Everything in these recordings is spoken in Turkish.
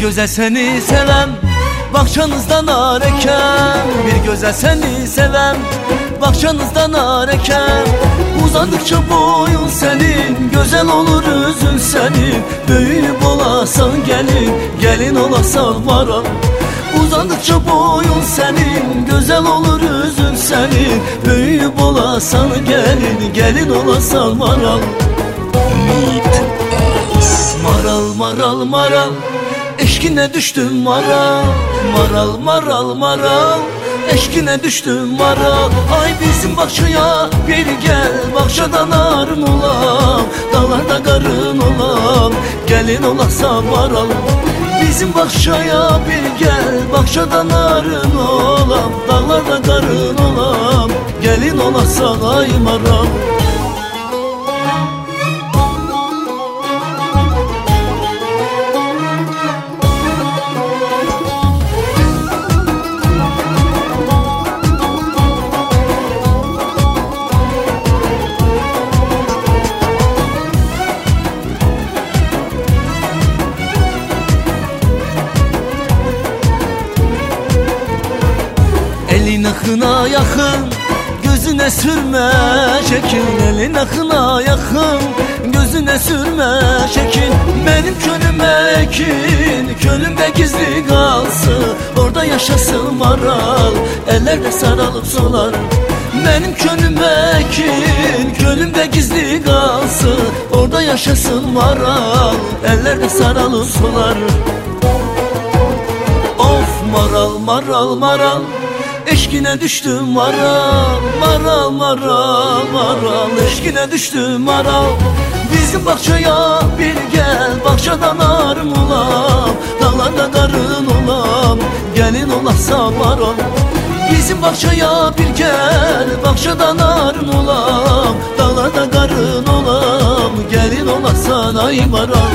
göze seni sevem, bahçanızdan nar eken. Bir göze seni sevem, bahçanızdan nar eken. Uzandıkça boyun senin, güzel olur üzün senin. Büyüyüp olasan gelin, gelin olasan varan. Uzandıkça boyun senin, güzel olur üzün senin. Büyüyüp olasan gelin, gelin olasan varan. Maral maral maral, eşkine düştüm maral. Maral maral maral, eşkine düştüm maral. Ay bizim bahçaya bir gel, bahçadan arın olam, dağlarda karın olam, gelin olasa maral. Bizim bahçaya bir gel, bahçadan arın olam, dağlarda karın olam, gelin olasa ay maral. Elin akına yakın, gözüne sürme şekil. Elin akına yakın, gözüne sürme şekil. Benim könlüme ekin, könlümde gizli kalsın. Orada yaşasın maral, ellerde sarılıp solar. Benim könlüme ekin, könlümde gizli kalsın. Orada yaşasın maral, ellerde sarılıp solar. Of maral maral maral, eşkine düştüm maral. Maral maral maral, eşkine düştüm maral. Bizim bahçaya bir gel, bahçadan arın olam, dağlarda karın olam, gelin olasa maral. Bizim bahçaya bir gel, bahçadan arın olam, dağlarda karın olam, gelin olasa ay maral.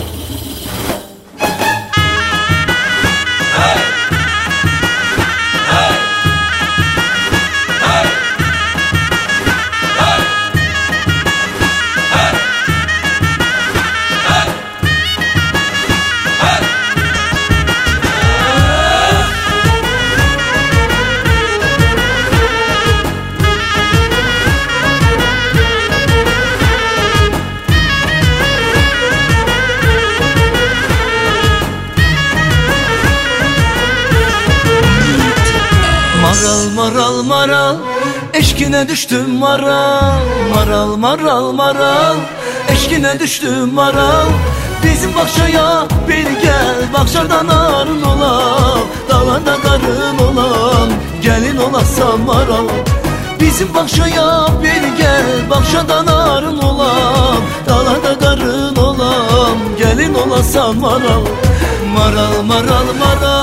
Maral maral maral, eşkine düştüm maral. Maral maral maral, eşkine düştüm maral. Bizim bahçaya bir gel, bahçadan arın olam, dağlarda karın olam, gelin olasa maral. Bizim bahçaya bir gel, bahçadan arın olam, dağlarda karın olam, gelin olasa maral. Maral maral maral,